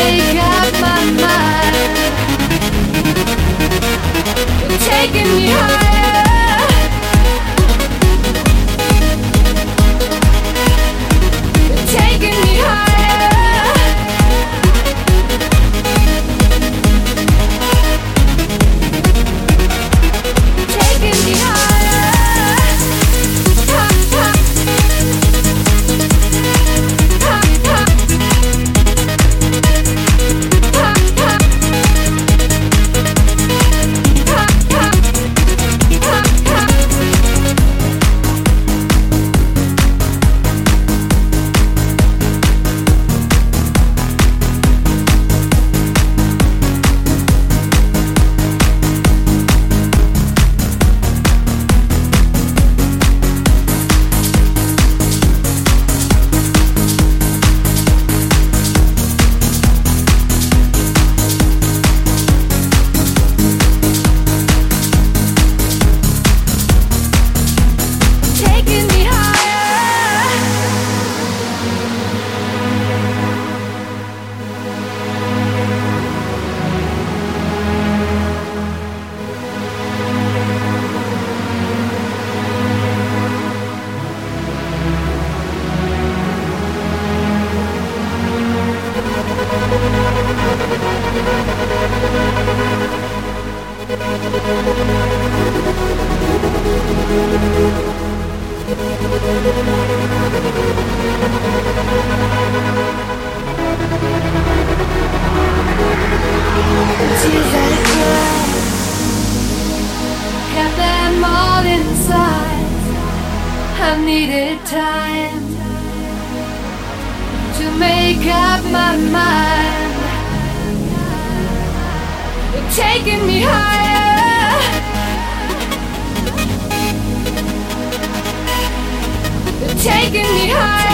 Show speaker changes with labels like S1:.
S1: make up my mind. You're taking me higher. You're taking me higher. Taking me higher. Ha, ha. Ha, ha. Ha, ha. Taking me higher. Tears I cry, kept them all inside. I needed time to make up my mind. You're taking me higher. You're taking me higher.